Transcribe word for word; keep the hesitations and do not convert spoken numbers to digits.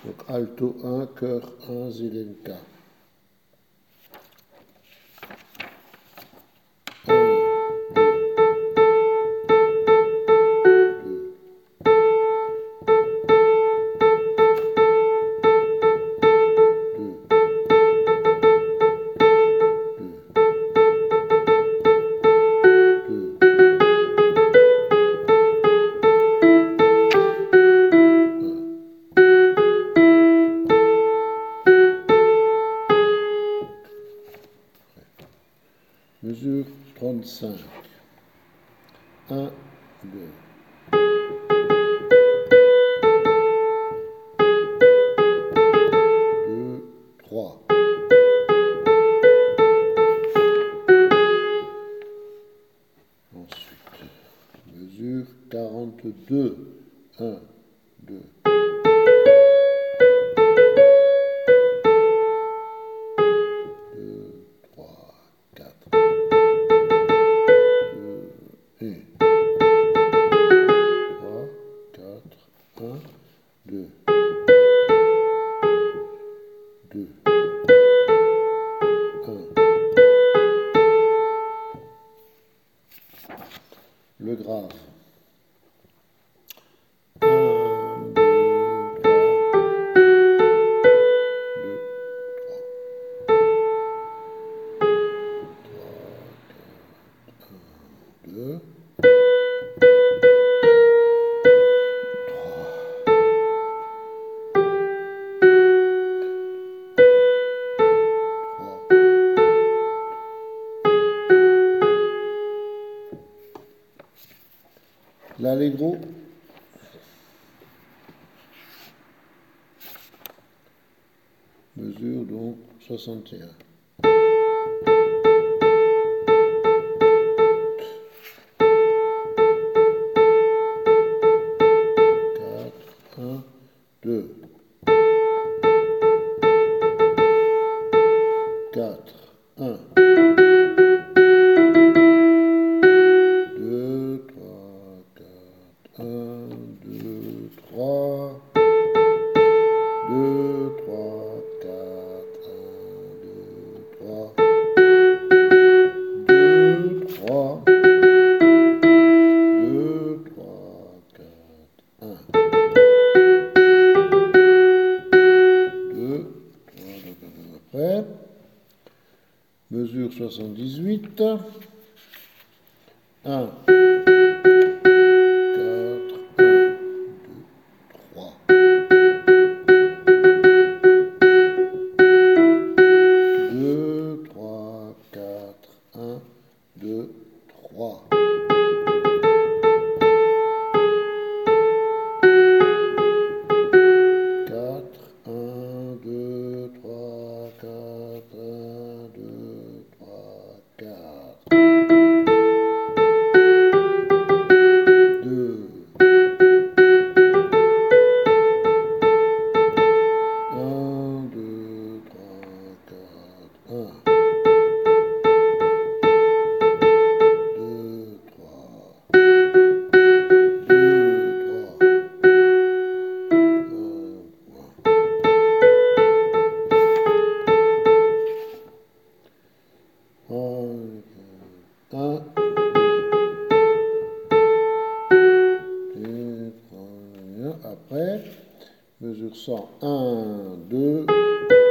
Donc alto un, chœur un, Zelenka. Mesure trente-cinq. un, deux. deux, trois. Ensuite, mesure quarante-deux. un, deux. deux, deux, un. Le grave. un, deux, trois. deux. L'allegro. Mesure donc soixante et un. quatre, un, deux. quatre, un. deux, trois, quatre, un, deux, trois. deux, trois, quatre, un, deux, trois. deux, trois. deux, trois, quatre, un. deux, trois, après. Mesure soixante-dix-huit. un. deux, trois, quatre, un, deux, trois. quatre, un, deux, trois, quatre, un, deux, trois, quatre. deux. un, deux, trois, quatre, un. un, après, mesure cent, un, deux,